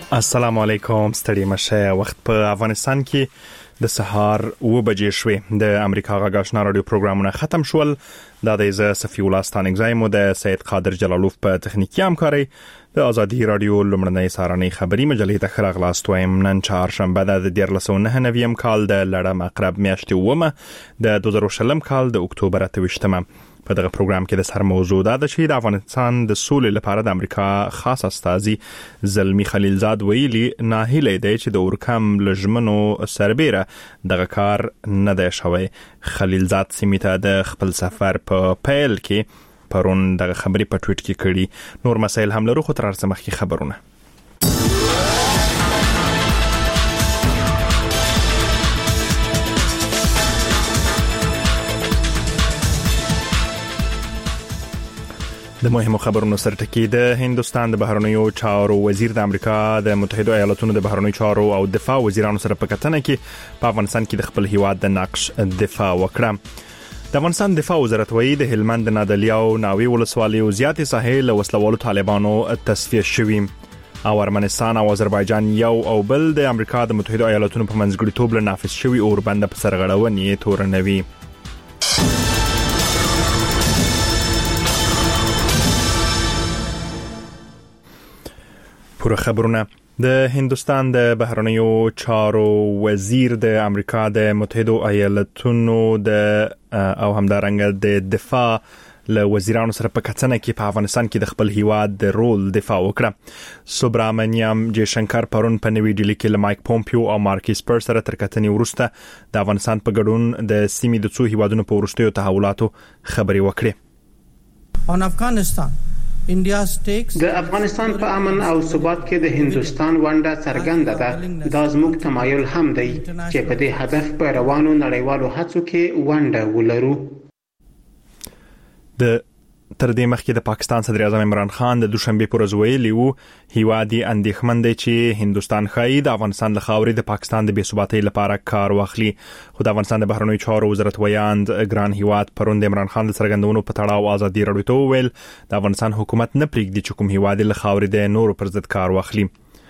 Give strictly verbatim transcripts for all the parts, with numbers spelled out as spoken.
السلام علیکم، ستړي مشه. وخت په افغانستان کې د سهار و بجې شوې. د امریکا غږ آشنا رادیو پروګرامونه ختم شول. دا د ز صفی الله ستانګزای مو د سید قادر جلالوف په تخنیکی همکاري د ازادي رادیو لمړنۍ سارنۍ خبری مجلې ته خلاص وایم. نن چهارشنبه د دیارلس سوه نهه نوي کال د لړم اقرب میاشتې ومه د دوه زره شلم کال د اکتوبر اته ویشتمه. په دغه پروګرام کې د سر موضوع دا ده چې د افغانستان د سولې لپاره د امریکا خاص استازي زلمی خلیلزاد ویلي ناهیلې دی چې د اورکم لجمنو سربېره دغه کار نه دی شوی. خلیلزاد سیمې ته د خپل سفر په پیل کې پرون دغه خبرې په ټویټ کې کړي. نور مسایل هم لرو، خو تر هر څه مخکې خبرونه. د مهمو خبرونو سره ټکی. د هندستان د بهرنیو چارو وزیر د امریکا د متحده ایالاتونو د بهرنیو چارو او دفاع وزیرانو سره په کتنه کې په افغانستان کې د خپل هیواد د نقش دفاع وکړه. د افغانستان دفاع وزارت وایي د هلمند د نادعلي او ناوې ولسوالیو زیاتې ساحې له وسلوالو طالبانو تصفیه شوي او ارمنستان او آذربایجان یو او بل د امریکا د متحده ایالاتونو په منځګړیتوب له نافذ شوي اوربند په سرغړونې تورنوي. پوره خبرونه. د هندستان د بهرنیو چارو وزیر د امریکا د متحده ایالاتونو د او همدارنګه د دفاع له وزیرانو سره په کتنه کې په افغانستان کې د خپل هیواد د رول دفاع وکړه. سوبرامنیم جیشنکر پرون په نوی ډیلی کې له مایک پومپیو او مارکیس پر سره تر کتنې وروسته د افغانستان په ګډون د سیمې د څو هیوادونو په وروستیو تحولاتو خبرې وکړې. On Afghanistan د افغانستان په امن او ثبات کې د هندستان ونډه څرګنده ده. دا زموږ تمایل هم دی چې په دې هدف په روانو نړیوالو هڅو کې ونډه ولرو. د تر دې مخکې د پاکستان صدر اعظم عمران خان د دوشنبه پر ورځ ویلي وو هیوادي اندېښمن دی چې هندستان ښایي د افغانستان له خاورې د پاکستان د بې ثباتۍ لپاره کار واخلي. خو د افغانستان د بهرنیو چارو وزارت ویاند ګران هیواد پرون د عمران خان د څرګندونو په تړاو ازادي رادیو ته وویل د افغانستان حکومت نه پریږدي چې کوم هیواد له خاورې د نورو پر ضد کار واخلي.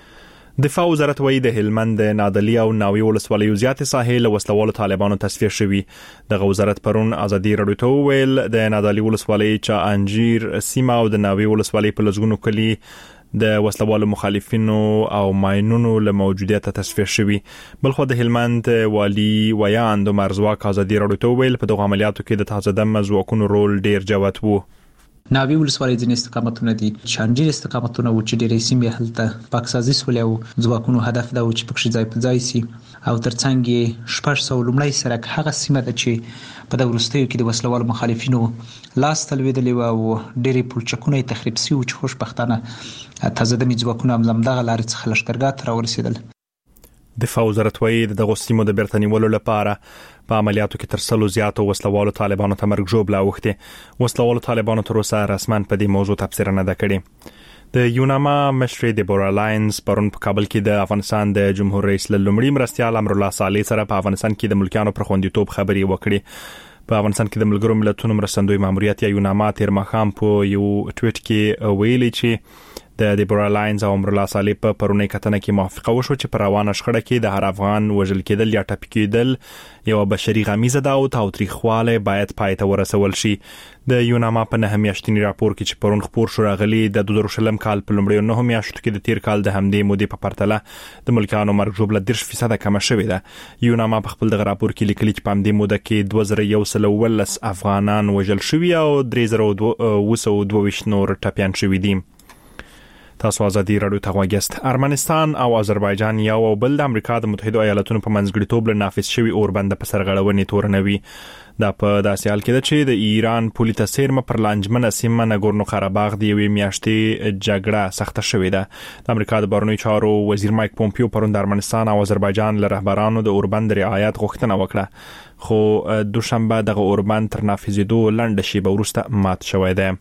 دفاع وزارت وایي د هلمند د نادعلي او ناوې ولسوالیو زیاتې ساحې له وسلوالو طالبانو تصفیه شوي. دغه وزارت پرون ازادي رادیو ته وویل د نادعلي ولسوالۍ چا انجیر سیمه او د ناوې ولسوالۍ په لږونو کلی د وسلوالو مخالفینو او ماینونو له موجودیت تصفیه شوي. بلخو د هلمند والی ویاند مرزواک ازادي رادیو ته وویل په دغه عملیاتو کې د تازه دم ځواکونو رول ډیر جوت وو. ناوی ولسوالۍ ځینې استقامتونه دي، شانجیر استقامتونه و چې ډېرې سیمې هلته پاکسازي سولې او ځواکونو هدف دا و چې پکې ځای په ځای سي او ترڅنګ یې شپږ سوه لومړی سرک هغه سیمه ده چې په د وروستیو کې د وسلوالو مخالفینو لاس ته لوېدلې وه او ډېرې پلچکونه یې تخریب سوي وو چې خوشبختانه تازه دمې ځواکونه هم همدغه لارې څخه لښکرګاه ته راورسېدل. دفاع وزارت وایي د دغو سیمو د بیرته نیولو لپاره په عملیاتو کې تر سلو زیاتو وسلوالو طالبانو ته مرګ ژوبله اوښتې. وسلوالو طالبانو تر اوسه رسما په دې موضوع تبصره نه ده کړې. د یوناما مشرې دیبورا لاینز پرون په کابل کې د افغانستان د جمهور رئیس له لومړي مرستیال امرالله صالح سره په افغانستان کې د ملکیانو پر خوندیتوب خبرې وکړې. په افغانستان کې د ملګرو ملتونو مرستندوی ماموریت یا یوناما تیر ماښام په یو ټویټ کې ویلي چې د دیبورا لاینز او امرالله صالح په پرونی کتنه کې موافقه وشو چې پر روانه شخړه کې د هر افغان وژل کېدل یا ټپي کېدل یو بشري غمیزه ده او تاوتریخوالی باید پای ته ورسول شي. د یوناما په نهه میاشتني راپور کې چې پرون خپور شو راغلي د دوه زره شلم کال په لومړیو نهو میاشتو کې د تیر کال د همدې مودې په پرتله د ملکیانو مرګ ژوبله دېرش فیصده کمه شوې ده. یوناما په خپل دغه راپور کې لیکلي چې په همدې موده کې دوه زره یو سل اوولس افغانان وژل شوي او درې زره اوه سوه دوه ویشت نور ټپیان شوي دي. تاسو ازادي رادیو ته غواګست. ارمنستان او آذربایجان یو او بل د امریکا د متحده ایالاتونو په منځګړیتوب له نافذ شوي اوربند په سرغړونې تورنوي. دا په داسې حال کې ده چې د ایران پولي ته څیرمه پر لانجمنه سیمه ناګورنو قرهباغ د یوې میاشتې جګړه سخته شوې ده. د امریکا د بهرنیو چارو وزیر مایک پومپیو پرون د ارمنستان او آذربایجان له رهبرانو د اوربند رعایت غوښتنه وکړه، خو دوشنبه دغه اوربند تر نافذېدو لنډه شیبه وروسته مات شوی دی.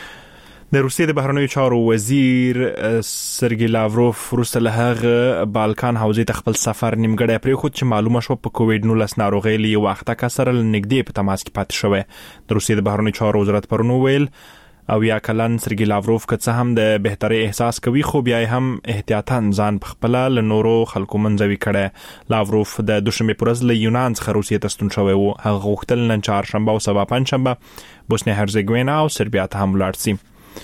د روسیې د بهرنیو چارو وزیر سرګی لاوروف وروسته له هغه بالکان حوزې ته خپل سفر نیمګړی پرېښود چې معلومه شوه په کوویډ نولس ناروغۍ له یو وخته کس سره له نږدې په تماس کې پاتې شوی. د روسیې د بهرنیو چارو وزارت پرون وویل او یا کلن سرګي لاوروف که څه هم د بهتري احساس کوي خو بیا هم احتیاطاً ځان په خپل له نورو خلکو منځوي کړي. لاوروف د دوشنبه پر ورځ له یونان څخه روسیې ته ستون شوی وو. هغه غوښتل نن چهارشنبه او سبا پنځشنبه بوسنیا هرزګوینا او سربیا ته هم ولاړ شي.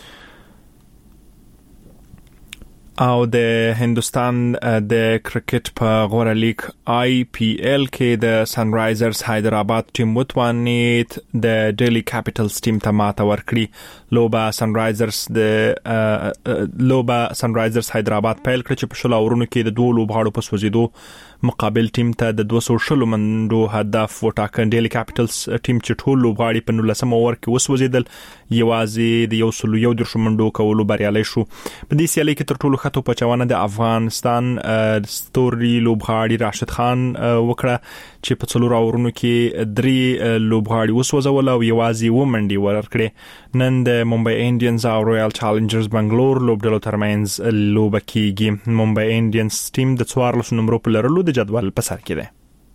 او د هندستان د کرکټ په غوړه لیگ آی پی ایل کې د سن رایزرز حیدرآباد ټیم وتوانید د ډیلی کیپټلز ټیم ته ماته ورکړي. لوبه سن رایزرز د لوبه سن رایزرز حیدرآباد پیل کړ چې په شل اورونو کې د دوه لوبغاړو په سوځیدو مقابل ټیم ته د دوه سوه شل منډو هدف وټاکل. ډیلی کیپټلز ټیم چې ټول لوبغاړي په نولسم اوور کې وسوځیدل یوازې د یو سل یو درش منډو کولو بریالي شو. په دې سیالي کې تر ټولو خطو پچوانه د افغانستان ستوري لوبغاړي راشد خان وکړه چې په څلور اورونو کې درې لوبغاړي وسوځول او یوازې و منډي ورکړي. نن د ممبئی انډینز او رویال چالنجرز بنگلور لوبډلو ترمنځ لوبه کیږي. ممبئی انډینز ټیم د څوارلس نمبر په لرلو د جدول په سر کې ده.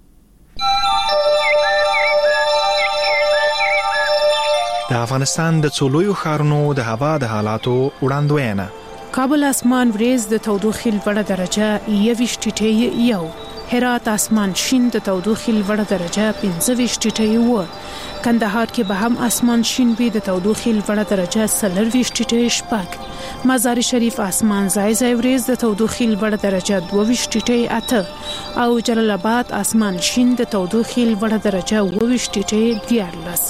د افغانستان د څلورو ښارونو د هوا د حالاتو وړاندوینه. کابل اسمان وریز د تودوخې لوړه درجه یویشت ټیټه یو. هرات اسمان شین د تودوخې لوړه درجه پنځه ویشت ټیټه و. کندهار کې به هم اسمان شین وي د تودوخې لوړه درجه څلور ویشت ټیټه شپږ. مزار شریف اسمان ځای ځای وریز د تودوخې لوړه درجه دوه ویشت ټیټه اته او جلال آباد اسمان شین د تودوخې لوړه درجه اوه ویشت ټیټه دیارلس.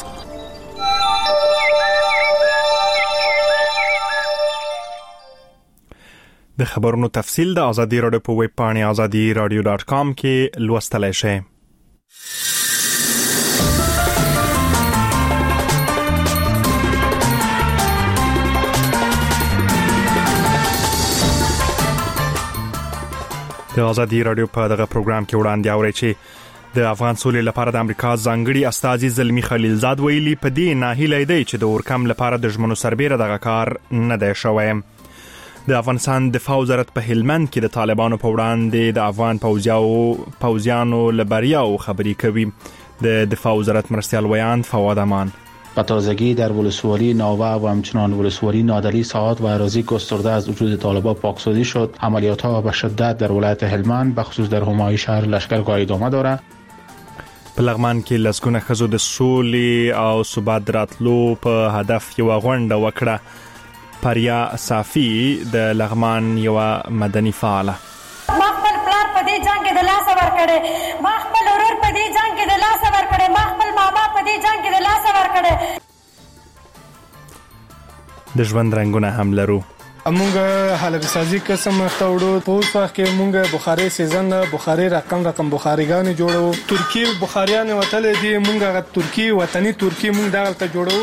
د خبرونو تفصیل د ازادي رادیو په ویب پاڼه ازادي رادیو ډاټ کام کې لوستلای شئ. د ازادي رادیو په دغه پروګرام کې وړاندې اورئ چې د افغان سولې لپاره د امریکا ځانګړي استازي زلمی خلیلزاد ویلي په دې ناهیلي دی چې د اورکم لپاره د ژمنو سربېره دغه کار نه دی شوی. د افغانستان دفاع وزارت په هلمند کې د طالبانو په وړاندې د افغان پوځیانو پوځیانو لبریاو خبري کوي. د دفاع وزارت مرستیال ویان فواد امان به تازگی در ولسوالی ناوه و همچنان ولسوالی نادری ساعات و اراضی گسترده از وجود طالبان پاکسازی شد. عملیات‌ها به شدت در ولایت هلمند به خصوص در همای شهر لشکرگاه ادامه دارد. په لغمان کې لسګونه ښځو د سولې او ثبات راتلو په هدف یو غونډه وکړه. پریا صافی د لغمان یو مدني فعاله ما خپل پلار په دې جنگ کې د لاس ور کړې، ما خپل ورور په دې جنگ کې د لاس ور کړې، ما خپل ماما په دې جنگ کې د لاس ور کړې. د ژوند رنگونه هم لرو. امونګه حلب سازي قسم تاوړو په اوس وخت کې مونږه بخاري سیزن بخاري رقم رقم بخاریګان جوړو. ترکی بخاریان وتل دي مونږه ترکی وطني ترکی مونږ دغه جوړو.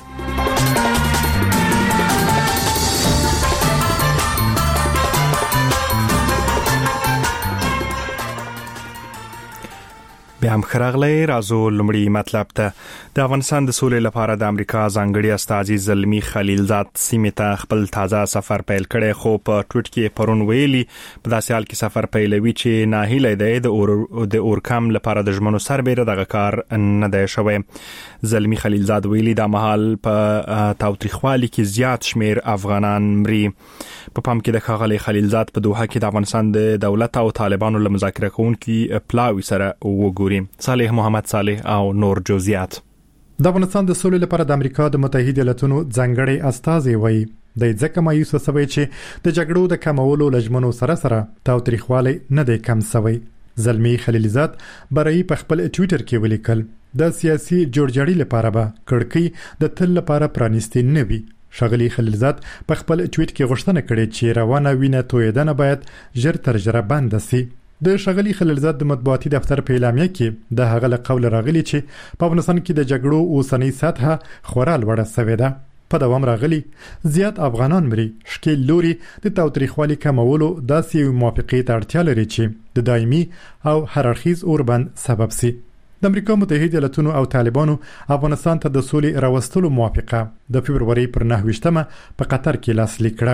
بیا هم خراغلی رازو لمړی مطلب ته. د افغانستان د سولې لپاره د امریکا ځانګړي استازي زلمی خلیلزاد سیمې ته خپل تازه سفر پیل کړي خو په ټویټ کې پرون ویلي په داسې حال کې سفر پیلوي چې ناهیلی دی د اور د اورکم لپاره د ژمنو سربېره دغه کار نه دی شوی. زلمی خلیلزاد ویلي دا مهال په تاوتریخوالي کې زیات شمیر افغانان مري. په پام کې د ښاغلي خلیلزاد په دوحه کې د افغانستان د دولت او طالبانو له مذاکره کوونکي پلاوي سره وګوري. صالح محمد صالح او نور جزئیات. د افغانستان د سولې لپاره د امریکا د متحده ایالاتونو ځانګړي استازي وایي د ځکه مایوس وسوي چې د جګړو د کمولو لجمنو سره سره تاوتریخوالی نه دی کم شوی. زلمی خلیلزاد برای په خپل ټویټر کې ولیکل د سیاسي جوړجاړي لپاره به کړکۍ د تل لپاره پرانیستي نه وي. ښاغلي خلیلزاد په خپل ټویټ کې غوښتنه کړې چې روانه وینه تویدنه باید ژر تر ژره بند شي. د ښاغلي خلیلزاد د مطبوعاتي دفتر په اعلامیه کې د هغه له قول راغلي چې په افغانستان کې د جګړو اوسنۍ سطحه خورا لوړه شوې ده. په دوام راغلي زیات افغانان مري. شکیل لوري د تاوتریخوالي کمولو داسې موافقې ته اړتیا لري چې د دایمي او هررخیز اوربند سبب شي. د امریکا متحده ایالاتونو او طالبانو افغانستان ته د سولې راوستلو موافقه د فبرवरी پر نهه ویشتمه په قطر کې لاسلیک کړه.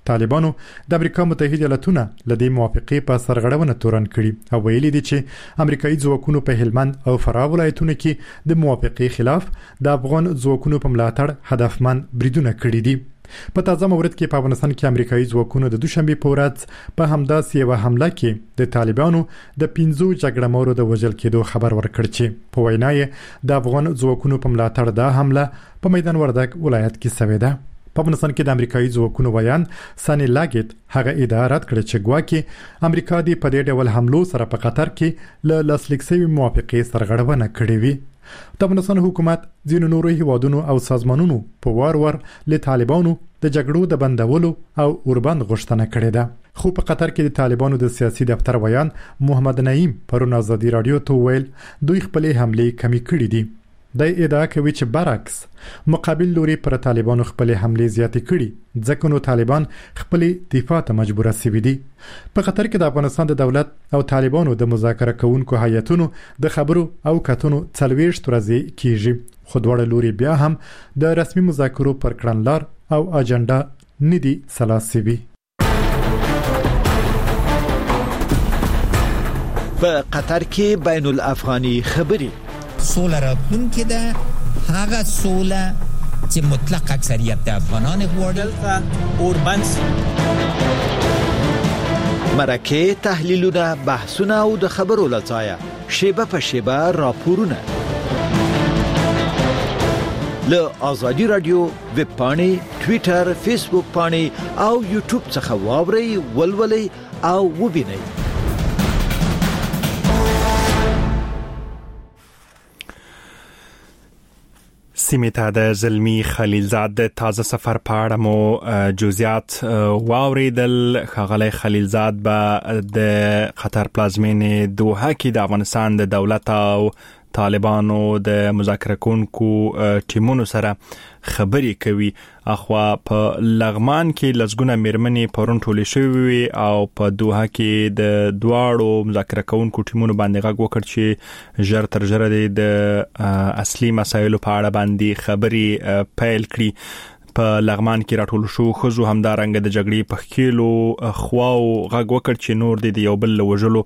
طالبانو د امریکا متحده ایالاتونه لدې موافقه په سرغړونه تورن کړي او ویلي دي چې امریکایي ځواکونو په هلمند او فراه ولایتونو کې د موافقه خلاف د افغان ځواکونو په ملاتړ هدفمن بریدونه کړي دي. په تازه مورد کې په افغانستان کې امریکایي ځواکونو د دوشنبه په ورځ په همداسې یو حمله کې د طالبانو د پنځو جګړه مارو د وژل کېدو خبر ورکړ چې په وینا یې د افغان ځواکونو په ملاتړ دا حمله په میدان وردګ ولایت کې شوې ده. په افغانستان کې د امریکایي ځواکونو ویان ساني لاګټ هغه ادعا رد کړې چې ګواکې امریکا د په دې ډول حملو سره په قطر کې له لاسلیک شوی موافقه سرغړونه کړې وي. د افغانستان حکومت ځینو نورو هیوادونو او سازمانونو په وار وار له طالبانو د جګړو د بندولو او اوربند غوښتنه کړې ده. خو په قطر کې د طالبانو د سیاسي دفتر ویان محمد نعیم پرون ازادي رادیو ته ویل دوی خپل حمله کمی کړې دي. د ادعا کوي چې برعکس مقابل لوري پر طالبانو خپل حمله زیاتې کړي ځکه نو طالبان خپل دفاع ته مجبور شوي دي. په قطر کې د افغانستان د دولت او طالبانو د مذاکره کوونکو هیئتونو د خبرو او کتنو څلوېښت ورځې کیږي خو دواړه لوري بیا هم د رسمي مذاکرو پر کړنلار او اجنډا ندي سلاسوي. په قطر کې بین الافغاني خبري سوله راتلون کې ده هغه سوله چې مطلق اکثریت د افغانان غواړي اوربند مرکه تحلیلونه بحثونه او د خبرو لټایا شیبه په شیبه راپورونه له آزادی رادیو ویب پاڼې ټوئیټر فیسبوک پاڼې او یوټیوب څخه واورئ ولولئ او وبینئ. سیمه ته د زلمی خلیلزاد د تازه سفر په اړه مو جزئیات واوریدل. خغلی خلیلزاد به د قطر پلازمینې دوحه کې د افغانستان د دولت او طالبانو د مذاکره کوونکو ټیمونو سره خبري کوي. اخوا په لغمان کې لزګونه میرمنې پرون ټولې شوې او په دوحه کې د دواړو مذاکره کوونکو ټیمونو باندې غږ وکړ چې ژر تر ژره د اصلي مسایلو په اړه باندې خبري پیل کړي. په لغمان کې راټول شو خزو همدارنګ د جګړې په خېلو خواو غږ وکړ چې نور د یو بل وژلو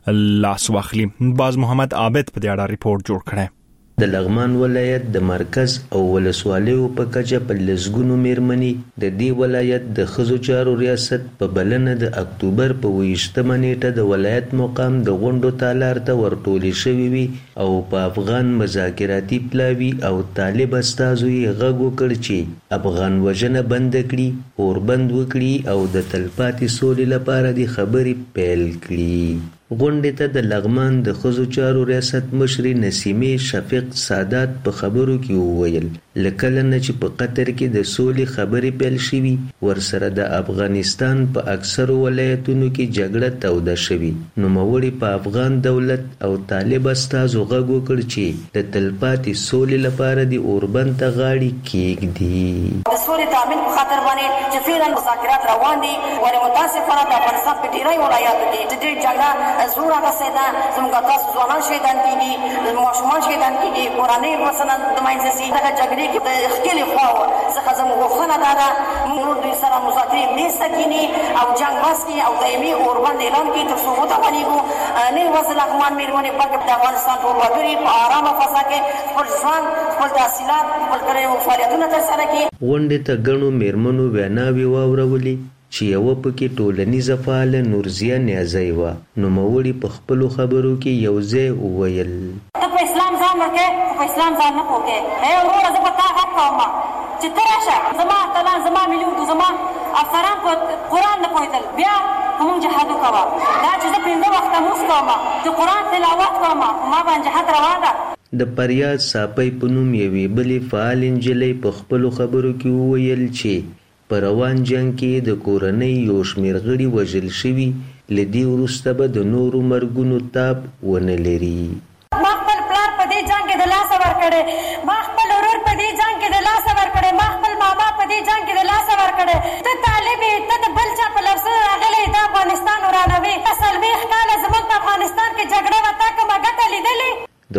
لاس واخلي. باز محمد عابد په دې اړه ریپورت جوړ کړی. د لغمان ولایت د مرکز او ولسوالیو په کچه په لسګونو میرمنې د دې ولایت د ښځو چارو ریاست په بلنه د اکتوبر په اوویشتمه نیټه د ولایت مقام د غونډو تالار ته ورټولې شوې وي او په افغان مذاکراتي پلاوي او طالب استازو یې غږ وکړ چې افغان وژنه بند کړي، اوربند وکړي او د تلپاتې سولې لپاره د خبرې پیل کړي. غونډې ته د لغمان د ښځو چارو ریاست مشرې نسیمې شفیق سادات په خبرو کې وویل لکه نه چې په قطر کې د سولې خبرې پیل شوي ورسره د افغانستان په اکثرو ولایتونو کې جګړه توده شوي. نوموړي په افغان دولت او طالب استازو غږ وکړ چې د تلپاتې سولې لپاره د اوربند ته غاړې کېږدي. د سولې تامین په خاطر باندې چې فعلا مذاکرات روان دي ولې متاسفانه د افغانستان په ډیری ولایاتو کې د دې جګړه زور هغه سیدا زموږ تاسو ځوانان شهیدان کیږي، ماشومان شهیدان کیږي، کورنۍ مثلا د ماینځ سي هغه جګړې کې د خپل خواو څخه زموږ غوښتنه ده موږ دوی سره مذاکرې میسته کینی او جنگ بس کی او دایمي اوربند اعلان کی تر څو وتوانیږو نه وځل لغمان میرمنې پکې د افغانستان ټول وګړي په آرامه فضا کې خپل ځوان خپل تحصیلات خپل کړي فعالیتونه ترسره کړي. غونډې ته ګڼو میرمنو ویناوې واورولې چې یو پکې ټولنیزه فعال نورزیه نیازی و. نوموړي په خپلو خبرو کې یو ځای وویل ته په اسلام ځان ورکې په اسلام ځان نه پوهې ای وروره زه په تا غږ کوم چې ته راشه زما اتلان زما ملیون زما افسران په قرآن نه پوهېدل بیا کوم جهاد وکوه دا چې زه پنځه وخته مونځ کوم چې قرآن تلاوت کوم ما باندې جهاد روا ده. د پریاد ساپۍ په نوم یوې بلې فعال نجلۍ په خپلو خبرو کې وویل چې په روان جنگ کې د کورنۍ یو شمېر غړي وژل شوي له دې وروسته به د نورو مرګونو تاب ونه لري. ما خپل پلار په دې جنگ کې د لاسه ورکړی، ما خپل ورور په دې جنگ کې د لاسه ورکړی، ما خپل ماما په دې جنگ کې د لاسه ورکړی. ته طالب یې، ته د بل چا په لفظونو راغلی د افغانستان ورانوي. ته څلوېښت کاله زموږ په افغانستان کې جګړه وه تا کومه ګټه لیدلې؟ د غونډې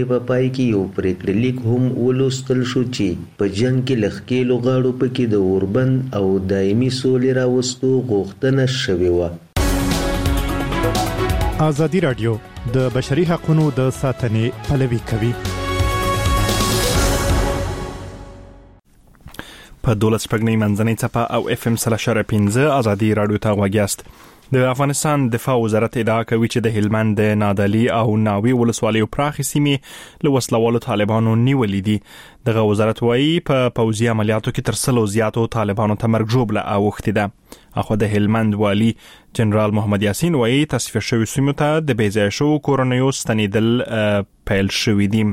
خبرې په پای کې یو پریکړه لیک هم ولوستل شو چې په جنگ کې لخکې لغاړو پکې د اوربند او دایمي سولې راوستو غوښتنه شوې و. ازادي رادیو د بشري حقوقو د ساتنې پلوي کوي. په دولس پګنی منځنۍ چپه او اف ام سره شر پنځه ازادي رادیو ته وګیاست. د افغانستان دفاع وزارت ادعا کوي چې د هلمند د نادعلي او ناوی ولسوالیو پراخي سیمې له وسلوالو طالبانو نیولې دي. دغه وزارت وایي په پوځي عملیاتو کې تر سلو زیاتو طالبانو ته مرګ ژوبله اوښتې ده. اخو د هلمند والی جنرال محمد یاسین وایي تصفیه شوی سیمو ته د بیځای شو کورنیو ستنیدل پیل شوی دي.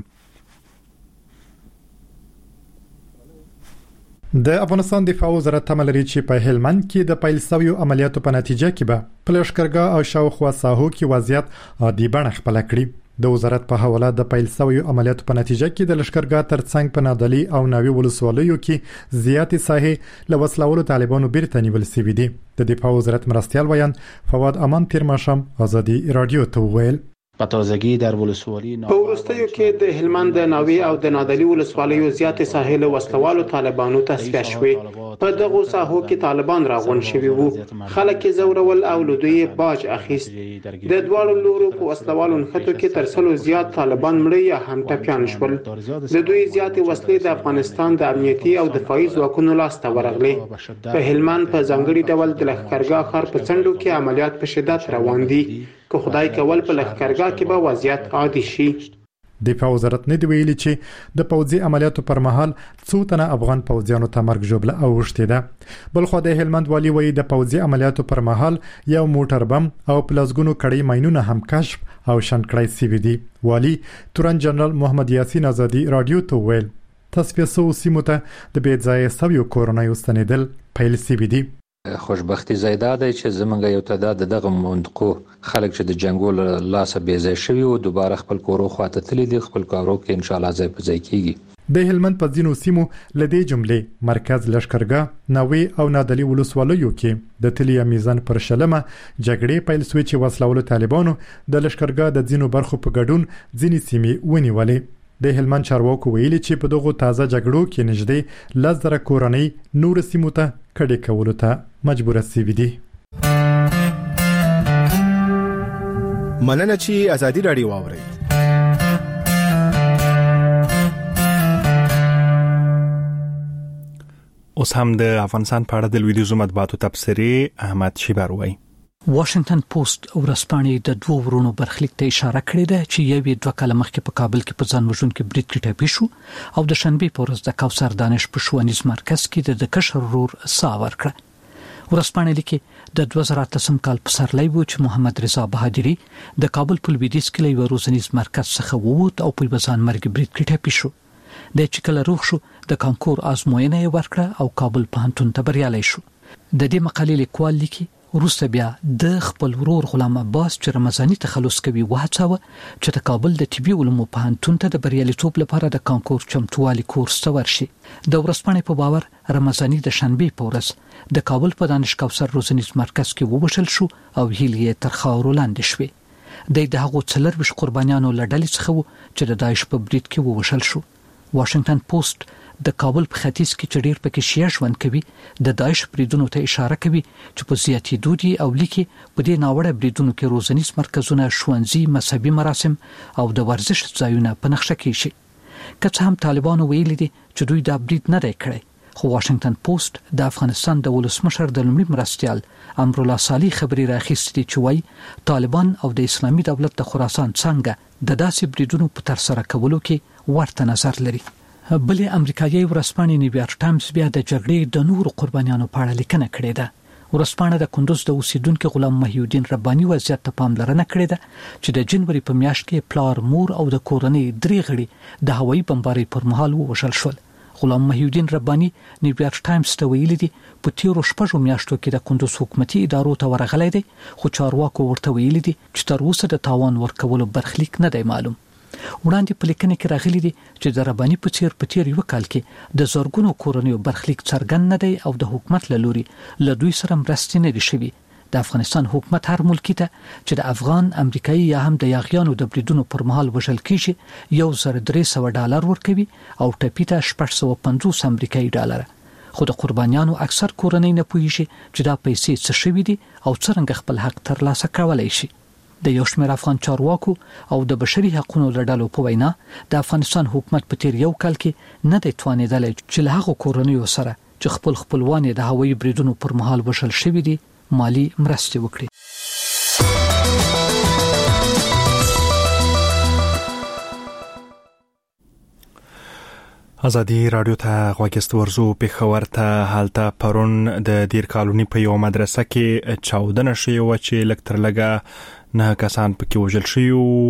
د افغانستان دفاع وزارت تملري چې په هلمند کې د پیل شویو عملیاتو په نتیجه کې به په لشکرګاه او شاوخوا ساحو کې وضعیت عادي بڼه خپل کړی. د وزارت په حواله د پیل شویو عملیاتو په نتیجه کې د لشکرګاه ترڅنګ په نادعلي او ناوی ولسوالیو کې زیاتې ساحې له وسلوالو طالبانو بیرته نیول شوې دي. د دفاع وزارت مرستيال ویان فواد امان تیرمشم ازادي رادیو ته ویل په تازگی در ولسوالی په ورستیو کې د هلمند د ناوی او د نادعلي ولسوالیو زیاتې ساحل وسلوالو طالبانو تصفیه شوې. په دغه ساحو کې طالبان راغون شوي وو. خلک زورول او لدوی باج اخیست. د دوالو لورو په وسلوالو نخټو کې تر سلو زیات طالبان مړ یا هم ټپيان شول. د دوی زیاتې وسلې د افغانستان د امنیتي او دفاعي ځواکونو لاسته ورغلې. په هلمند په ځانګړي ډول د لښکرګاه ښار په څنډو کې عملیات په شدت روان دي. که خدای کول په لښکرګاه کې به وضعیت عادي شي. دفاع وزارت نه دی ویلي چې د پوځي عملیاتو پر مهال څو تنه افغان پوځیانو ته مرګ ژوبله اوښتې ده. بل خو د هلمند والی وایي د پوځي عملیاتو پر مهال یو موټر بم او پلاسګونو کړي ماینونه هم کشف او شنکړای شوي دي. والی تورن جنرال محمد یاسین ازادي رادیو ته ویل تصفیه شوو سیمو ته د بې ځایه شویو کورنیو ستنېدل پیل شوي دي. خوشبختی زیاده ده چې زمونږ یو تعداد دغه منطقو خلک چې د جنگول لاسه بیځای شوی او دوباره خپل کورو خواته تللی دي. خپل کارو کې ان شاء الله ځای په ځای کیږي. د هلمند په ځینو سیمو لدې جملې مرکز لشکرګاه ناوی او نادعلي ولسوالیو کې د تلیا میزان پر شلمه جګړې پیل شوې چې وسلوالو طالبانو د لشکرګاه د ځینو برخو په ګډون ځینې سیمې ونیولې. د هلمند چارواکو ویلي چې په دغه تازه جګړو کې نږدې لزر کورنۍ نور سیمو ته کډې کولو ته مجبور شوي دي. مننه چې ازادي رادیو واوري. اوس هم د افغانستان په اړه د لویدیځو مطبوعاتو تبصري احمد شیبر وایي. واشنگټن پوسټ ورځپاڼې د دوه ورونو برخلیک ته اشاره کړې ده چې یوې دوه کاله مخکې په کابل کې په ځان وژونکي برید کې ټپي شو او د شنبې په ورځ د کوثر دانش په ښوونیز مرکز کې د کشر ورور ساه ورکړه. ورځپاڼې لیکي د دوه زره اتلسم کال په سرلای وو چې محمد رضا بهادری د کابل په لویدیځ کې له روزنیز مرکز څخه ووت او په ځان مرګ برید کې ټپي شو. د چې کله روغ شو د کانکور ازموینه یې ورکړه او کابل پوهنتون ته بریالی شو. د دې مقالې لیکوال لیکي وروسته بیا د خپل ورور غلام عباس چې رمضاني تخلص کوي وهڅاوه چې د کابل د طبي علومو پوهنتون ته د بریالیتوب لپاره د کانکور چمتووالي کورس ته ورشي. د ورځپاڼې په باور رمضاني د شنبې په ورځ د کابل په دانش کوثر روزنیز مرکز کې ووشل شو او هیلې تر خاورو لاندې شوې. د دغه څلرويشت قربانیانو لړل څخه وو چې د داعش په برید کې ووشل شو. واشنگټن پوسټ د کابل په ختیځ کې چې ډیر پکې شیعه ژوند کوي د داعش بریدونو ته اشاره کوي چې په زیاتېدو دي او لیکي په دې ناوړه بریدونو کې روزنیز مرکزونه، ښوونځي، مذهبي مراسم او د ورزش ځایونه په نقشه کې شي. که څه هم طالبانو ویلي دي چې دوی دا برید نه دی کړی، خو واشنگټن پوسټ د افغانستان د ولسمشر د لومړي مرستيال امرالله صالح خبري راخیستې دي چې وايي طالبان او د اسلامي دولت د خراسان څنګه د داسې بریدونو په تر سره کولو کې ورته نظر لري. بلې امریکایي ورځپاڼې نیویارک ټایمز بیا د جګړې د نورو قربانیانو په اړه لیکنه کړې ده. ورځپاڼه د کندوز د اوسیدونکو غلام محی الدین رباني وضعیت ته پاملرنه کړې ده چې د جنوري په میاشت کې پلار، مور او د کورنۍ درې غړي د هوایي بمبارۍ پر مهال ووژل شول. غلام محی الدین رباني نیویارک ټایمز ته ویلي دي په تیرو شپږو میاشتو کې د کندوز حکومتي ادارو ته ورغلی دی، خو چارواکو ورته ویلي دي چې تر اوسه د تاوان ورکولو برخلیک نه دی معلوم. وړاندې په لیکنه کې راغلي دي چې د رباني په څیر په تیر یو کال کې د زورګونو کورنیو برخلیک څرګند نه دی او د حکومت له لوري له دوی سره مرستې نه دي شوي. د افغانستان حکومت هر ملکی ته چې د افغان امریکایي یا هم د یاغیانو د بریدونو پر مهال وژل کیږي یو زر درې سوه ډالر ورکوي او ټپي ته شپږ سوه پنځوس امریکایي ډالر. خو د قربانیانو اکثر کورنۍ نه پوهیږي چې دا پیسې څه شوي دي او څنګه خپل حق ترلاسه کولای شي. د یو شمېر افغان چارواکو او د بشري حقوقو لړلو په وینا د افغانستان حکومت په تیر یو کال کې نه دی توانیدلی چې له هغو کورنیو سره چې خپل خپلوان د هوایي بریدونو پر مهال وژل شوي دي مالی مرستې وکړي. ازادي رادیو ته غوښتل ورزو په خبر ته حالت پرون د دیر کالونی په یو مدرسه کې چاودنه شوی و چې لکتر لګه نه کسان پکې وژل شوی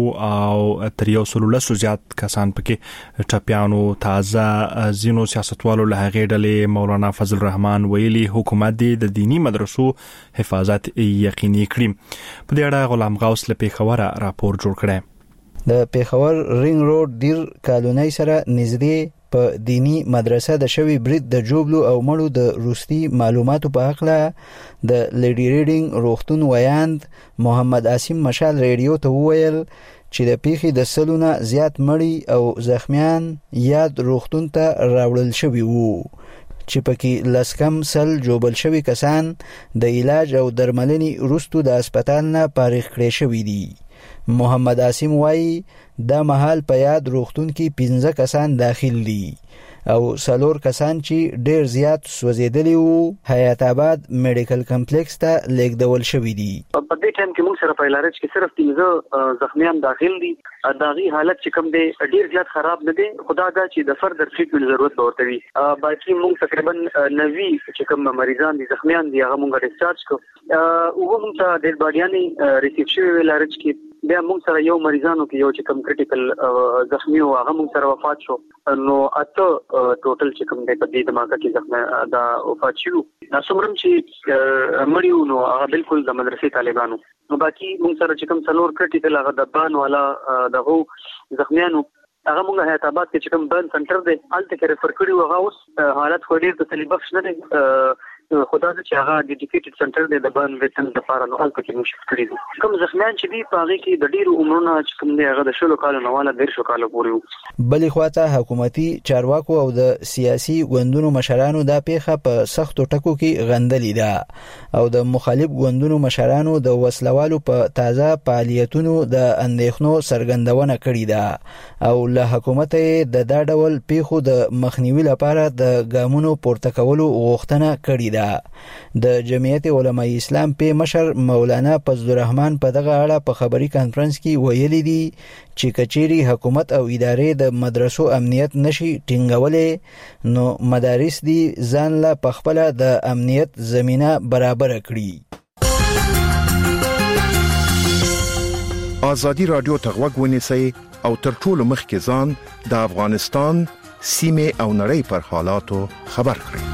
او تر یو سل لسو زیات کسان پکې ټپیانو. تازه زینو سیاستوالو له هغې ډلې مولانا فضل الرحمن ویلي حکومت د دینی مدرسو حفاظت یقیني کړي. په دې اړه غلام غوث له پیښور راپور جوړ کړی. د پیښور رینګ روډ دیر کالونی سره نږدې په دینی مدرسه د شوی برید د جوبلو او مړو د روستي معلوماتو په حق له د لیډي ریډینګ روغتون ویاند محمد عاصم مشال ریډیو ته وویل چې د پیښې د سلونه زیات مړي او زخمیان یاد روغتون ته راوړل شوي وو چې پکې لسکم سل جوبل شوي کسان د علاج او درملنې وروسته د هسپتال نه فارغ کړي شوي دي. محمد عاصم وایي دا مهال په یاد روغتون کې پنځه کسان داخل دي او څلور کسان چې ډیر زیات سوځیدلي وو حیات آباد میډیکل کمپلیکس ته لیږدول شوي دي. په دې ټایم کې موږ سره په علاج کې صرف پنځه زخمیان داخل دي. داغي حالت چې کوم دی ډیر زیات خراب نه دی. خدا دا چې د فردر ټریټمنټ ضرورت به ورته وي. باقي موږ تقریبا نوي چې کوم مریضان دي زخمیان دي هغه موږ ډیسچارج کړو او موږ ته د باډیانې ریسیو شوی علاج کې بیا موږ سره یو مریضانو کې یو چې کوم کریټیکل زخمی او هغه موږ سره وفات شو. نو اته ټوټل چې کوم دی په دې دماغه کې زخمی دا وفات شو. ناسمرم چې مړیو نو هغه بالکل د مدرسې طالبانو. نو باقي موږ سره چې کوم څلور کریټیکل هغه د بان والا دغه زخمیانو هغه موږ حیات آباد کې چې کوم بان سنټر دی هلته کې ریفر کړی هغه اوس حالت خو ډیر تسلی بخش نه دی. خدا دې چې هغه ډیډیکیټډ سنټر دی د بان ویتن د لپاره نو هلته کې مشکل کړی دي. کوم زخمیان چې دی په هغه کې د ډیرو عمرونو چې کوم دی هغه د شلو کالو نه والا ډیر شو کالو پورې وو. بلې خواته حکومتي چارواکو او د سیاسي ګوندونو مشرانو دا پیښه په سختو ټکو کې غندلې ده او د مخالف ګوندونو مشرانو د وسلوالو په تازه فعالیتونو د اندېښنو څرګندونه کړې ده او له حکومت د دا ډول پیښو د مخنیوي لپاره د ګامونو پورته کولو غوښتنه کړې ده. د جمعیت علماء اسلام په مشر مولانا فضل الرحمن په دغه اړه په خبري کانفرنس کې ویلي دي چې کچيري حکومت او ادارې د مدرسو امنیت نشي ټینګولې نو مدارس دي ځان له پخپله د امنیت زمينه برابر کړي. ازادي رادیو ته غوږ ونیسئ او تر ټولو مخکې ځان د افغانستان سیمه او نړۍ پر حالاتو خبر کړئ.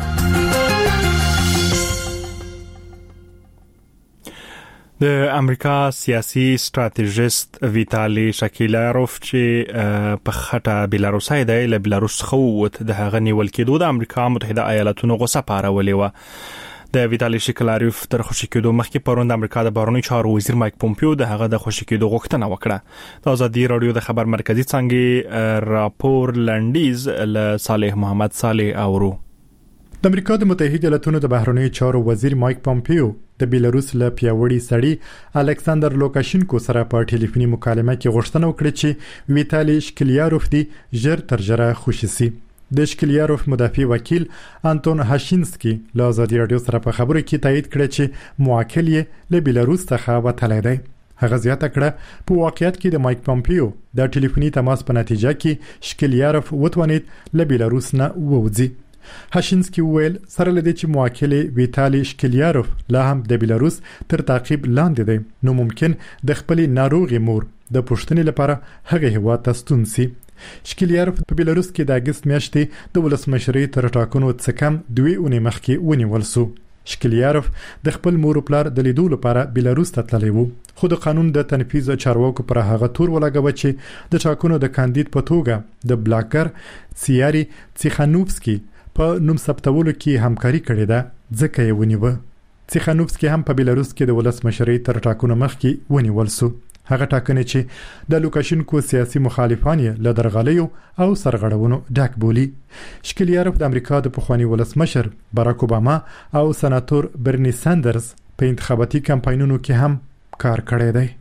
د امریکا سیاسي ستراتیژیست ویتالی شکیلاروف چې په خټه بیلاروسای دی له بیلاروس خو وت د هغه نیول کېدو د امریکا متحده ایالاتونو غوسه پارولې و. د ویتالی شکیلاروف تر خوشی کېدو مخکې پرون د امریکا د بهرنیو چارو وزیر مایک پومپیو د هغه د خوشی کېدو غوښتنه وکړه. د ازادي رادیو د خبر مرکزی څنګه راپور لنډیز له صالح محمد صالح اورو. د امریکا د متحده ایالاتونو د بهرنیو چارو وزیر مایک پومپیو د بیلاروس له پیاوړي سړي الکساندر لوکاشینکو سره په ټلیفوني مکالمه کې غوښتنه وکړه چې ویتالی شکیلاروف دی ژر تر ژره خوشی سي. د شکیلاروف مدافع وکیل انتون هاشینسکی له ازادي رادیو سره په خبرو کې تایید کړ چې موکل یې له بیلاروس څخه وتلی دی. هغه زیاته کړه په واقعیت کې د مایک پومپیو د ټلیفوني تماس په نتیجه کې شکیلاروف وتوانید له بیلاروس نه ووځي. هاشینسکی ویل سره لدی چې موکل ویتالی شکیلاروف لا هم د بیلاروس تر تعقیب لاندې دی نو ممکن د خپل ناروغي مور د پښتنې لپاره هغه هوا تستون سي. شکیلاروف په بیلاروس کې د اگست میاشتې د ولسمشرۍ تر ټاکنو څخه کم دوه اونۍ مخکې ونیول سو. شکیلاروف د خپل مور پلار د لیدو لپاره بیلاروس ته تللی وو خو د قانون د تنفيذ چارواکو پر هغه تور ولګاوه چې د ټاکنو د کاندید په توګه د بلاکر سیاري تسخانوفسکی په نوم ثبتولو کې همکاري کړې ده ځکه یې ونیوه. تیخانوفسکي هم په بیلاروس کې د ولس مشرۍ تر ټاکنو مخکې ونیول شو. هغه ټاکنې چې د لوکاشینکو سیاسي مخالفان یې له درغلیو او سرغړونو ډک بولی. شکلیاروف د امریکا د پخوانی ولسمشر باراک اوباما او سناتور برني ساندرز په انتخاباتي کمپاینونو کې هم کار کړی دی.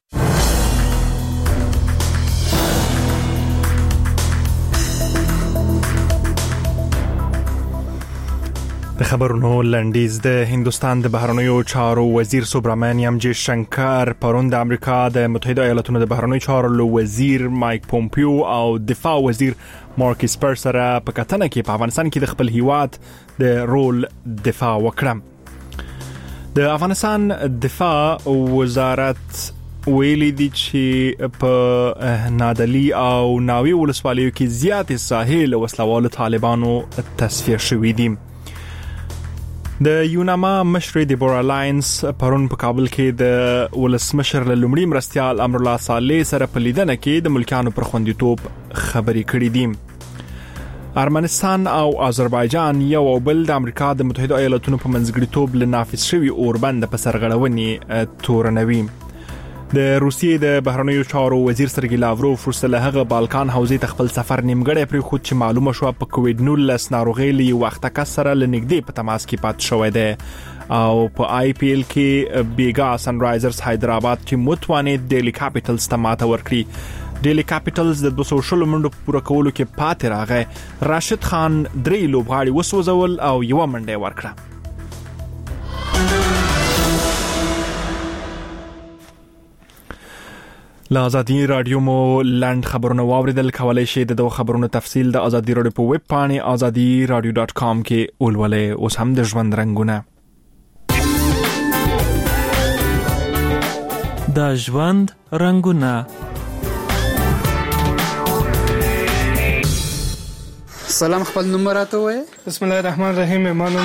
د خبرونو لنډیز د هندستان د بهرنیو چارو وزیر سوبرامانیم جی شنکر پرون د امریکا د متحده ایالاتونو د بهرنیو چارو وزیر مایک پومپیو او دفاع وزیر مارک اسپر سره په کتنه کې په افغانستان کې د خپل هیواد د رول دفاع وکړه. د افغانستان دفاع وزارت ویلي دي چې په نادلی او ناوی ولسوالیو کې زیات ساحل وسلوال طالبانو تصفیه شوې دي. د یوناما مشر دیبورا لاینز پرون په کابل کې د ولسمشر لومړي مرستيال امر الله صالح سره په لیدنه کې د ملکانو پر خوندیتوب خبرې کړې دي. ارمنستان او آذربایجان یو او بل د امریکا د متحده ایالاتونو په منځګړیتوب له نافذ شوی اوربند په سرغړونې تورنوي. د روسیې د بهرنیو چارو وزیر سرګی لاوروف ورسره هغه بالکان حوزې ته خپل سفر نیمګړی پر خود چې معلومه شو په کووډ نولس ناروغي لی وخت کسره لنګدې په تماس کې پات شوې ده او په آی پی ایل کې بیګا سن رایزرز حیدرآباد چې متوانه ډیلی کیپټلز ته ماته ورکړي. ډیلی کیپټلز د دوه سوه منډو پوره کولو کې پاتې راغی. راشد خان درې لوبغاړي وسوځول او یو منډه ورکړه. لا ازادي رادیو مو لاند خبرونه واوریدل. کولای شئ د دوه خبرونو تفصیل د ازادي رادیو په ویب پاڼه ازادي رادیو ډاټ کام کې ولولئ. اوس هم د ژوند رنگونه د ژوند رنگونه. سلام، خپل نوم راته وایي. بسم الله الرحمن الرحیم. ایمان